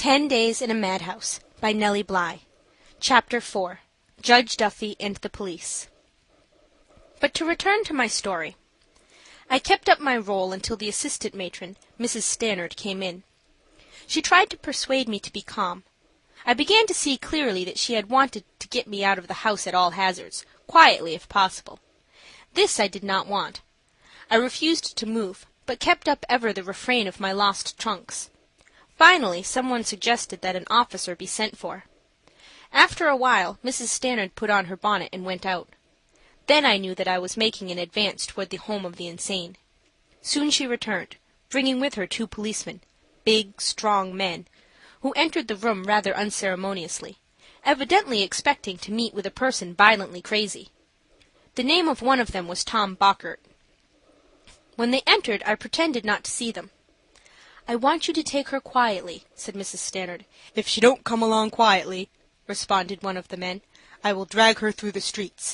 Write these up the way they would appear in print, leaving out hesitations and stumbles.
10 Days in a Madhouse by Nellie Bly. Chapter 4. Judge Duffy and the Police. But to return to my story. I kept up my role until the assistant matron, Mrs. Stannard, came in. She tried to persuade me to be calm. I began to see clearly that she had wanted to get me out of the house at all hazards, quietly if possible. This I did not want. I refused to move, but kept up ever the refrain of my lost trunks. Finally, someone suggested that an officer be sent for. After a while, Mrs. Stannard put on her bonnet and went out. Then I knew that I was making an advance toward the home of the insane. Soon she returned, bringing with her 2 policemen, big, strong men, who entered the room rather unceremoniously, evidently expecting to meet with a person violently crazy. The name of one of them was Tom Bockert. When they entered, I pretended not to see them. "I want you to take her quietly," said Mrs. Stannard. "If she don't come along quietly," responded one of the men, "I will drag her through the streets."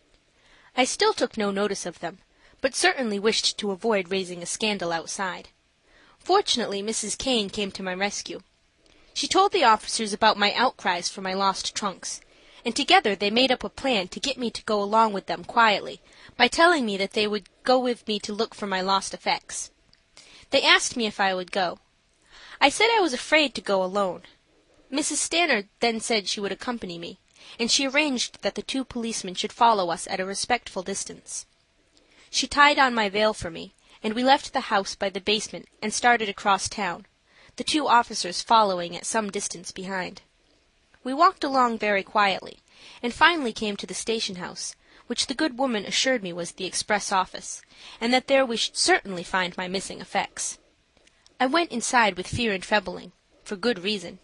I still took no notice of them, but certainly wished to avoid raising a scandal outside. Fortunately, Mrs. Kane came to my rescue. She told the officers about my outcries for my lost trunks, and together they made up a plan to get me to go along with them quietly by telling me that they would go with me to look for my lost effects. They asked me if I would go. I said I was afraid to go alone. Mrs. Stannard then said she would accompany me, and she arranged that the 2 policemen should follow us at a respectful distance. She tied on my veil for me, and we left the house by the basement and started across town, the 2 officers following at some distance behind. We walked along very quietly, and finally came to the station house, which the good woman assured me was the express office, and that there we should certainly find my missing effects. I went inside with fear and trembling, for good reason.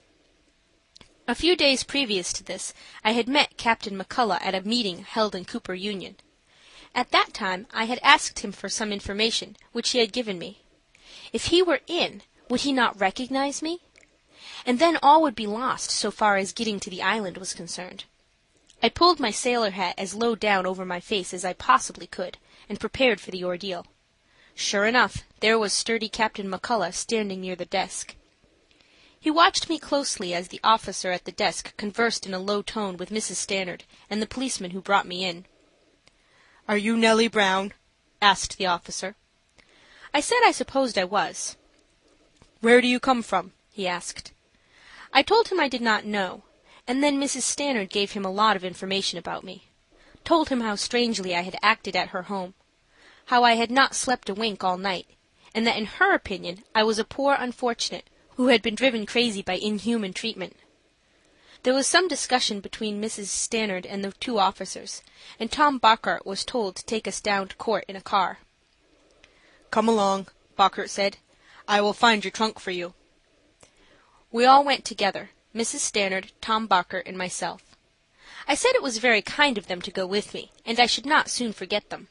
A few days previous to this I had met Captain McCullough at a meeting held in Cooper Union. At that time I had asked him for some information, which he had given me. If he were in, would he not recognize me? And then all would be lost so far as getting to the island was concerned. I pulled my sailor hat as low down over my face as I possibly could, and prepared for the ordeal. Sure enough, there was sturdy Captain McCullough standing near the desk. He watched me closely as the officer at the desk conversed in a low tone with Mrs. Stannard and the policeman who brought me in. "Are you Nellie Brown?" asked the officer. I said I supposed I was. "Where do you come from?" he asked. I told him I did not know, and then Mrs. Stannard gave him a lot of information about me. Told him how strangely I had acted at her home, how I had not slept a wink all night, and that in her opinion I was a poor unfortunate who had been driven crazy by inhuman treatment. There was some discussion between Mrs. Stannard and the 2 officers, and Tom Bockert was told to take us down to court in a car. "Come along," Bockert said. "I will find your trunk for you." We all went together, Mrs. Stannard, Tom Bockert, and myself. I said it was very kind of them to go with me, and I should not soon forget them.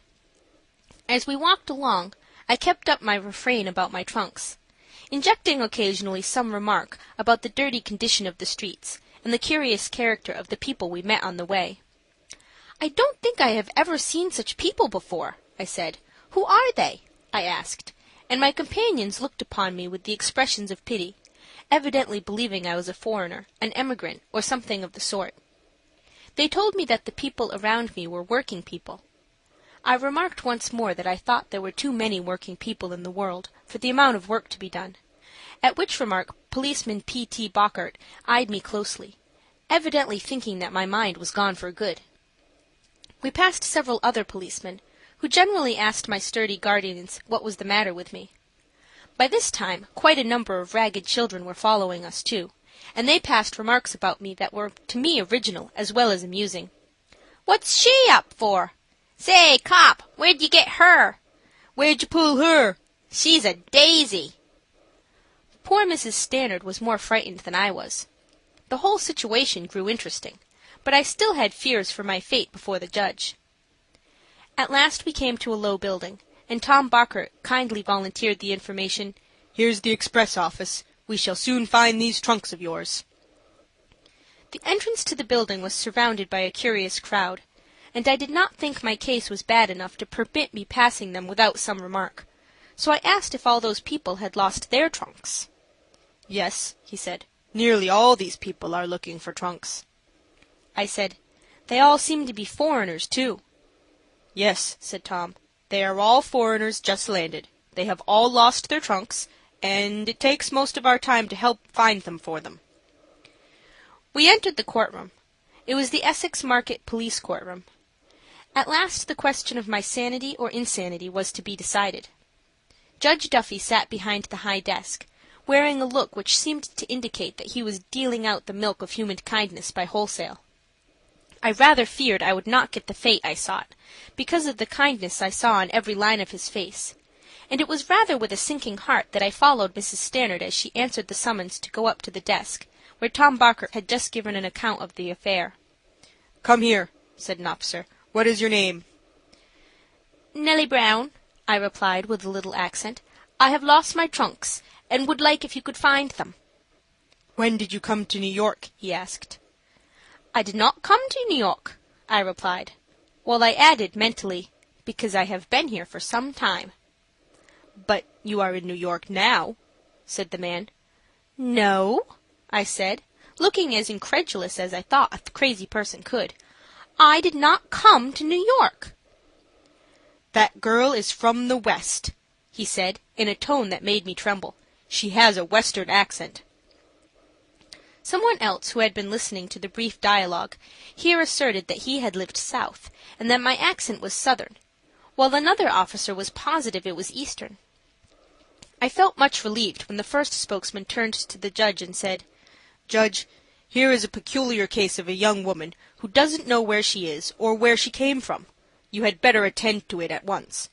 As we walked along, I kept up my refrain about my trunks, injecting occasionally some remark about the dirty condition of the streets and the curious character of the people we met on the way. "I don't think I have ever seen such people before," I said. "Who are they?" I asked, and my companions looked upon me with the expressions of pity, evidently believing I was a foreigner, an emigrant, or something of the sort. They told me that the people around me were working people. I remarked once more that I thought there were too many working people in the world for the amount of work to be done, at which remark Policeman P.T. Bockert eyed me closely, evidently thinking that my mind was gone for good. We passed several other policemen, who generally asked my sturdy guardians what was the matter with me. By this time quite a number of ragged children were following us, too, and they passed remarks about me that were to me original as well as amusing. "What's she up for?" "Say, cop, where'd you get her?" "Where'd you pull her?" "She's a daisy." Poor Mrs. Stannard was more frightened than I was. The whole situation grew interesting, but I still had fears for my fate before the judge. At last we came to a low building, and Tom Bockert kindly volunteered the information, "Here's the express office. We shall soon find these trunks of yours." The entrance to the building was surrounded by a curious crowd, and I did not think my case was bad enough to permit me passing them without some remark, so I asked if all those people had lost their trunks. "Yes," he said. Nearly all these people are looking for trunks. I said, "They all seem to be foreigners, too." Yes, said Tom. They are all foreigners just landed. They have all lost their trunks, and it takes most of our time to help find them for them. We entered the courtroom. It was the Essex Market Police Courtroom. At last the question of my sanity or insanity was to be decided. Judge Duffy sat behind the high desk, wearing a look which seemed to indicate that he was dealing out the milk of human kindness by wholesale. I rather feared I would not get the fate I sought, because of the kindness I saw on every line of his face, and it was rather with a sinking heart that I followed Mrs. Stannard as she answered the summons to go up to the desk, where Tom Barker had just given an account of the affair. "Come here," said an officer. "What is your name?" "Nellie Brown," I replied with a little accent. "I have lost my trunks, and would like if you could find them." "When did you come to New York?" he asked. "I did not come to New York," I replied, while I added mentally, "because I have been here for some time." "But you are in New York now," said the man. "No," I said, looking as incredulous as I thought a crazy person could. "I did not come to New York." "That girl is from the West," he said, in a tone that made me tremble. "She has a Western accent." Someone else who had been listening to the brief dialogue here asserted that he had lived South, and that my accent was Southern, while another officer was positive it was Eastern. I felt much relieved when the first spokesman turned to the judge and said, "Judge, here is a peculiar case of a young woman who doesn't know where she is or where she came from. You had better attend to it at once."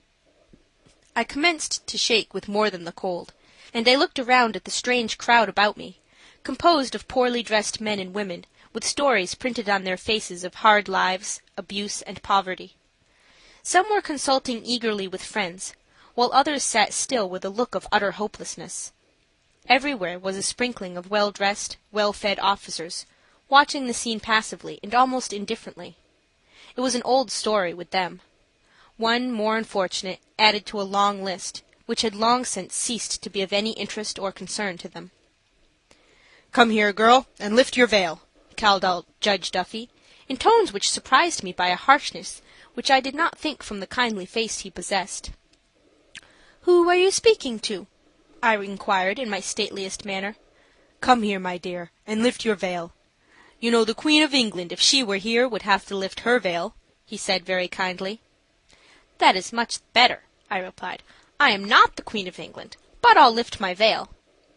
I commenced to shake with more than the cold, and I looked around at the strange crowd about me, composed of poorly dressed men and women, with stories printed on their faces of hard lives, abuse, and poverty. Some were consulting eagerly with friends, while others sat still with a look of utter hopelessness. Everywhere was a sprinkling of well-dressed, well-fed officers, watching the scene passively and almost indifferently. It was an old story with them. One more unfortunate added to a long list, which had long since ceased to be of any interest or concern to them. "Come here, girl, and lift your veil," called out Judge Duffy, in tones which surprised me by a harshness which I did not think from the kindly face he possessed. "Who are you speaking to?" I inquired in my stateliest manner. "Come here, my dear, and lift your veil. You know the Queen of England, if she were here, would have to lift her veil," he said very kindly. "That is much better," I replied. "I am not the Queen of England, but I'll lift my veil."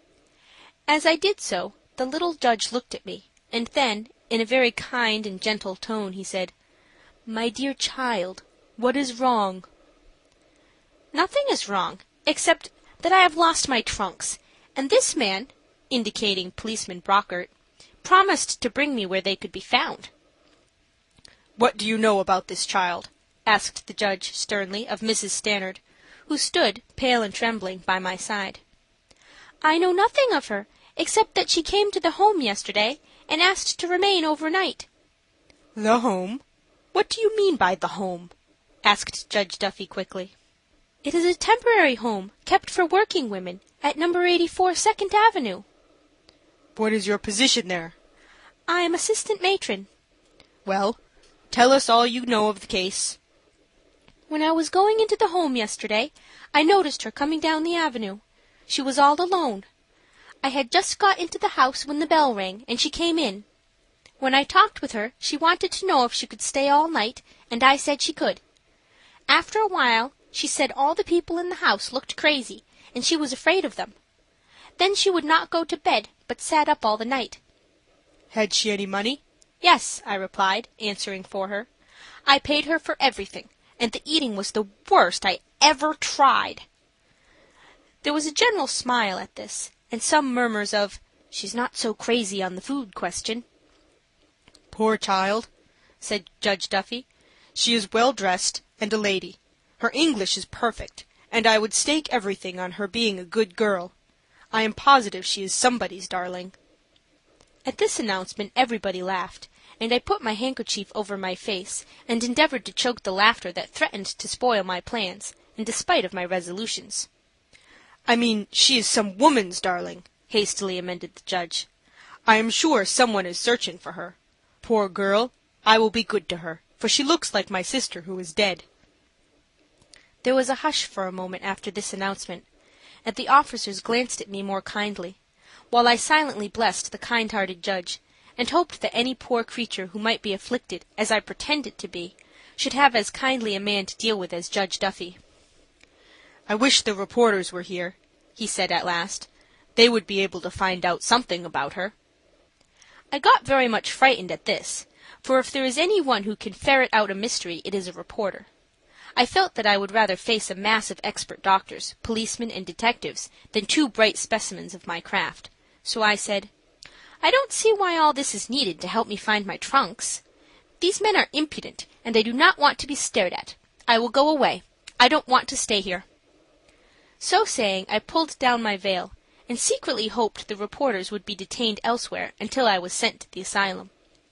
As I did so, the little judge looked at me, and then, in a very kind and gentle tone, he said, "My dear child, what is wrong?" "Nothing is wrong, except that I have lost my trunks, and this man," indicating Policeman Brockert, "promised to bring me where they could be found." "What do you know about this child?" asked the judge sternly of Mrs. Stannard, who stood, pale and trembling, by my side. "I know nothing of her, except that she came to the Home yesterday and asked to remain overnight." "The Home? What do you mean by the Home?" asked Judge Duffy quickly. "It is a temporary home kept for working women at No. 84 Second Avenue." "What is your position there?" "I am assistant matron." "Well, tell us all you know of the case." "When I was going into the Home yesterday, I noticed her coming down the avenue. She was all alone. I had just got into the house when the bell rang, and she came in. When I talked with her, she wanted to know if she could stay all night, and I said she could. After a while, she said all the people in the house looked crazy, and she was afraid of them. Then she would not go to bed, but sat up all the night." "Had she any money?" "Yes," I replied, answering for her. "I paid her for everything, and the eating was the worst I ever tried." There was a general smile at this, and some murmurs of, "She's not so crazy on the food question." "Poor child," said Judge Duffy. "She is well dressed and a lady. Her English is perfect, and I would stake everything on her being a good girl. I am positive she is somebody's darling." At this announcement everybody laughed, and I put my handkerchief over my face and endeavored to choke the laughter that threatened to spoil my plans, in despite of my resolutions. "I mean she is some woman's darling," hastily amended the judge. I am sure someone is searching for her. Poor girl, I will be good to her, for she looks like my sister who is dead." There was a hush for a moment after this announcement, and the officers glanced at me more kindly, while I silently blessed the kind-hearted judge, and hoped that any poor creature who might be afflicted as I pretended to be should have as kindly a man to deal with as Judge Duffy. "I wish the reporters were here," he said at last. "They would be able to find out something about her." I got very much frightened at this, for if there is any one who can ferret out a mystery it is a reporter. I felt that I would rather face a mass of expert doctors, policemen, and detectives than two bright specimens of my craft, so I said, "I don't see why all this is needed to help me find my trunks. These men are impudent, and I do not want to be stared at. I will go away. I don't want to stay here." So saying, I pulled down my veil, and secretly hoped the reporters would be detained elsewhere until I was sent to the asylum.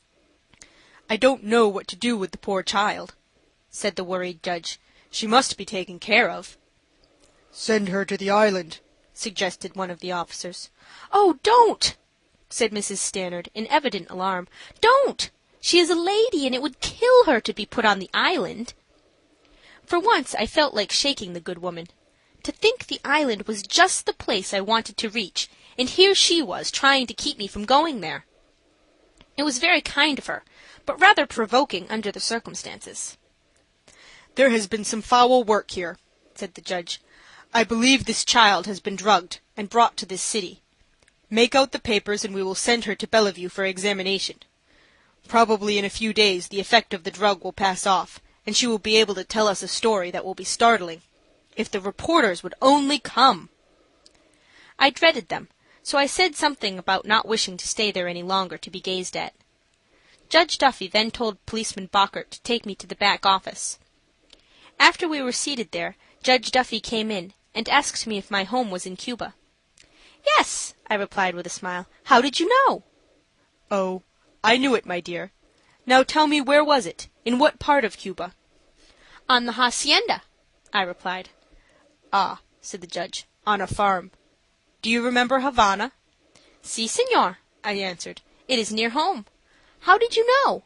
"I don't know what to do with the poor child," said the worried judge. "She must be taken care of." "Send her to the island," suggested one of the officers. "Oh, don't!" said Mrs. Stannard in evident alarm. "Don't! She is a lady, and it would kill her to be put on the island." For once I felt like shaking the good woman. To think the island was just the place I wanted to reach, and here she was trying to keep me from going there. It was very kind of her, but rather provoking under the circumstances. "There has been some foul work here," said the judge. "I believe this child has been drugged and brought to this city. Make out the papers and we will send her to Bellevue for examination. Probably in a few days the effect of the drug will pass off, and she will be able to tell us a story that will be startling. If the reporters would only come!" I dreaded them, so I said something about not wishing to stay there any longer to be gazed at. Judge Duffy then told Policeman Bockert to take me to the back office. After we were seated there, Judge Duffy came in and asked me if my home was in Cuba. "Yes," I replied with a smile. "How did you know?" "Oh, I knew it, my dear. Now tell me, where was it? In what part of Cuba?" "On the hacienda," I replied. "Ah," said the judge, "on a farm. Do you remember Havana?" "Si, senor," I answered. "It is near home. How did you know?"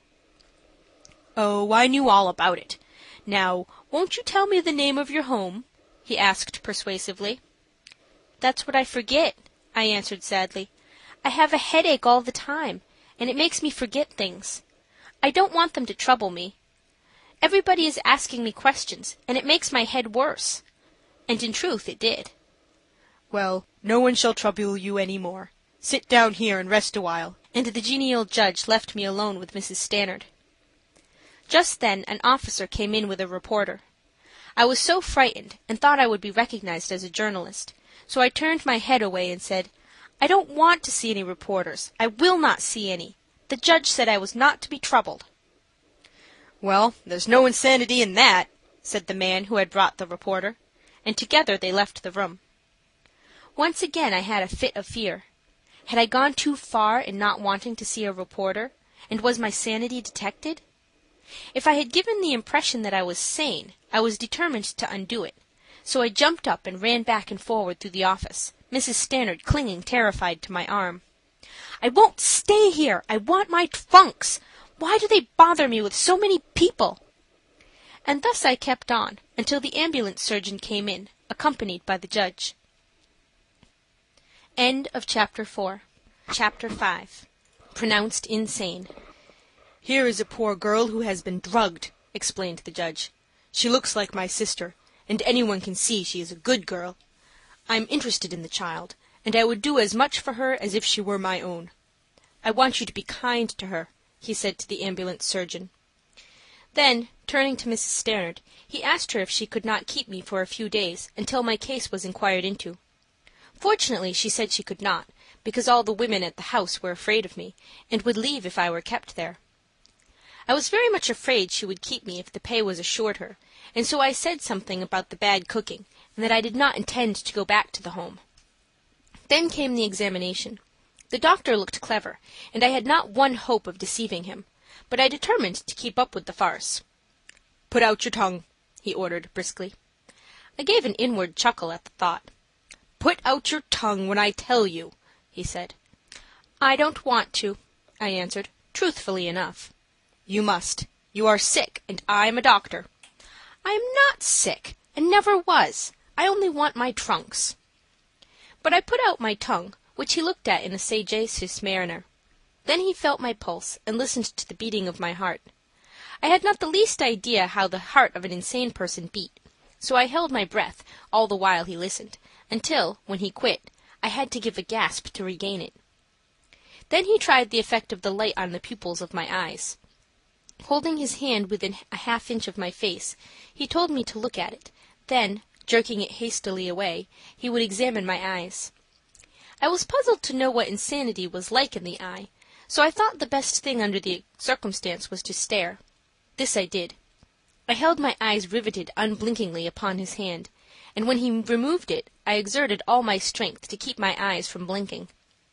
"Oh, I knew all about it. Now, won't you tell me the name of your home?" he asked persuasively. "That's what I forget," I answered sadly. "I have a headache all the time, and it makes me forget things. I don't want them to trouble me. Everybody is asking me questions, and it makes my head worse." And in truth it did. "Well, no one shall trouble you any more. Sit down here and rest a while." And the genial judge left me alone with Mrs. Stannard. Just then an officer came in with a reporter. I was so frightened and thought I would be recognized as a journalist, so I turned my head away and said, "I don't want to see any reporters. I will not see any. The judge said I was not to be troubled." "Well, there's no insanity in that," said the man who had brought the reporter, and together they left the room. Once again I had a fit of fear. Had I gone too far in not wanting to see a reporter, and was my sanity detected? If I had given the impression that I was sane, I was determined to undo it, so I jumped up and ran back and forward through the office, Mrs. Stannard clinging terrified to my arm. "I won't stay here. I want my trunks. Why do they bother me with so many people?" And thus I kept on until the ambulance surgeon came in, accompanied by the judge. End of Chapter 4. Chapter 5. Pronounced insane. "Here is a poor girl who has been drugged," explained the judge. "She looks like my sister, and anyone can see she is a good girl. I'm interested in the child, and I would do as much for her as if she were my own. I want you to be kind to her," he said to the ambulance surgeon. Then, turning to Mrs. Stannard, he asked her if she could not keep me for a few days until my case was inquired into. Fortunately, she said she could not, because all the women at the house were afraid of me, and would leave if I were kept there. I was very much afraid she would keep me if the pay was assured her, and so I said something about the bad cooking, and that I did not intend to go back to the home. Then came the examination. The doctor looked clever, and I had not one hope of deceiving him, but I determined to keep up with the farce. "Put out your tongue," he ordered briskly. I gave an inward chuckle at the thought. "Put out your tongue when I tell you," he said. "I don't want to," I answered, truthfully enough. "You must. You are sick, and I'm a doctor." "I am not sick, and never was. I only want my trunks." But I put out my tongue, which he looked at in a sagacious manner. Then he felt my pulse and listened to the beating of my heart. I had not the least idea how the heart of an insane person beat, so I held my breath all the while he listened, until, when he quit, I had to give a gasp to regain it. Then he tried the effect of the light on the pupils of my eyes. Holding his hand within a half-inch of my face, he told me to look at it, then, jerking it hastily away, he would examine my eyes. I was puzzled to know what insanity was like in the eye, so I thought the best thing under the circumstance was to stare. This I did. I held my eyes riveted unblinkingly upon his hand, and when he removed it I exerted all my strength to keep my eyes from blinking.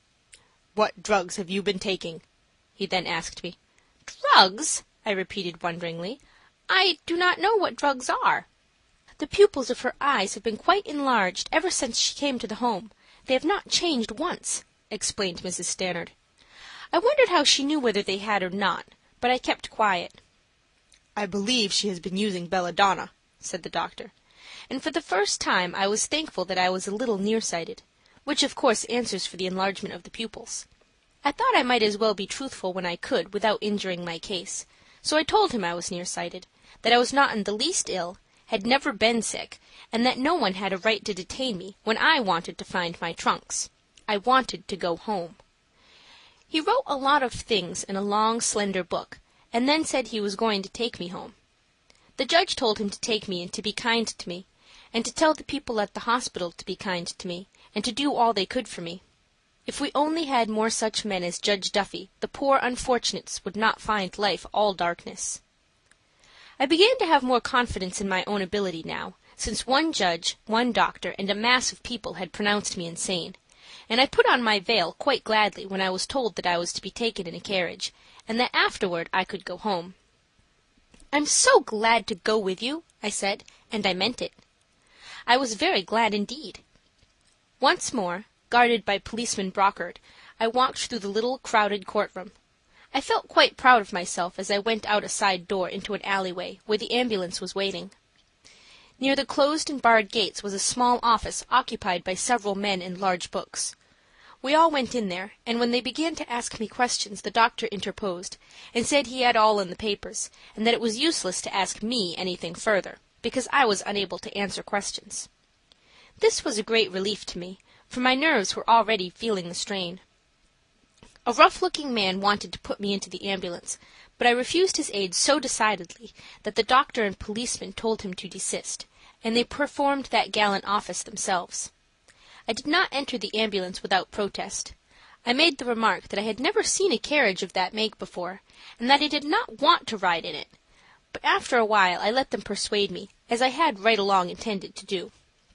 "What drugs have you been taking?" he then asked me. "Drugs?" I repeated wonderingly. "I do not know what drugs are." "The pupils of her eyes have been quite enlarged ever since she came to the home. They have not changed once," explained Mrs. Stannard. I wondered how she knew whether they had or not, but I kept quiet. "I believe she has been using belladonna," said the doctor, and for the first time I was thankful that I was a little nearsighted, which of course answers for the enlargement of the pupils. I thought I might as well be truthful when I could without injuring my case, so I told him I was nearsighted, that I was not in the least ill, had never been sick, and that no one had a right to detain me when I wanted to find my trunks. I wanted to go home. He wrote a lot of things in a long, slender book, and then said he was going to take me home. The judge told him to take me and to be kind to me, and to tell the people at the hospital to be kind to me, and to do all they could for me. If we only had more such men as Judge Duffy, the poor unfortunates would not find life all darkness. I began to have more confidence in my own ability now, since one judge, one doctor, and a mass of people had pronounced me insane, and I put on my veil quite gladly when I was told that I was to be taken in a carriage, and that afterward I could go home. "I'm so glad to go with you," I said, and I meant it. I was very glad indeed. Once more, guarded by Policeman Brockert, I walked through the little crowded courtroom. I felt quite proud of myself as I went out a side door into an alleyway where the ambulance was waiting. Near the closed and barred gates was a small office occupied by several men and large books. We all went in there, and when they began to ask me questions the doctor interposed and said he had all in the papers, and that it was useless to ask me anything further, because I was unable to answer questions. This was a great relief to me, for my nerves were already feeling the strain. A rough-looking man wanted to put me into the ambulance, but I refused his aid so decidedly that the doctor and policeman told him to desist, and they performed that gallant office themselves. I did not enter the ambulance without protest. I made the remark that I had never seen a carriage of that make before, and that I did not want to ride in it, but after a while I let them persuade me, as I had right along intended to do.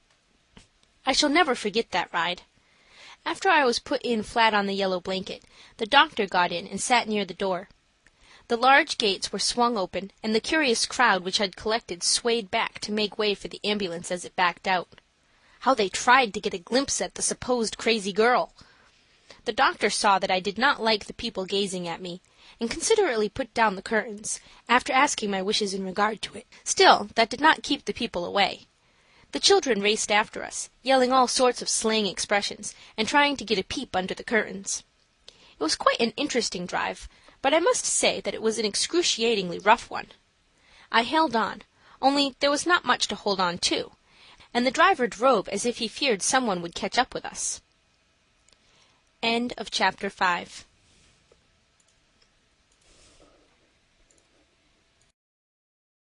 I shall never forget that ride. After I was put in flat on the yellow blanket, the doctor got in and sat near the door. The large gates were swung open, and the curious crowd which had collected swayed back to make way for the ambulance as it backed out. How they tried to get a glimpse at the supposed crazy girl! The doctor saw that I did not like the people gazing at me, and considerately put down the curtains, after asking my wishes in regard to it. Still, that did not keep the people away. The children raced after us, yelling all sorts of slang expressions and trying to get a peep under the curtains. It was quite an interesting drive, but I must say that it was an excruciatingly rough one. I held on, only there was not much to hold on to, and the driver drove as if he feared someone would catch up with us. End of chapter 5.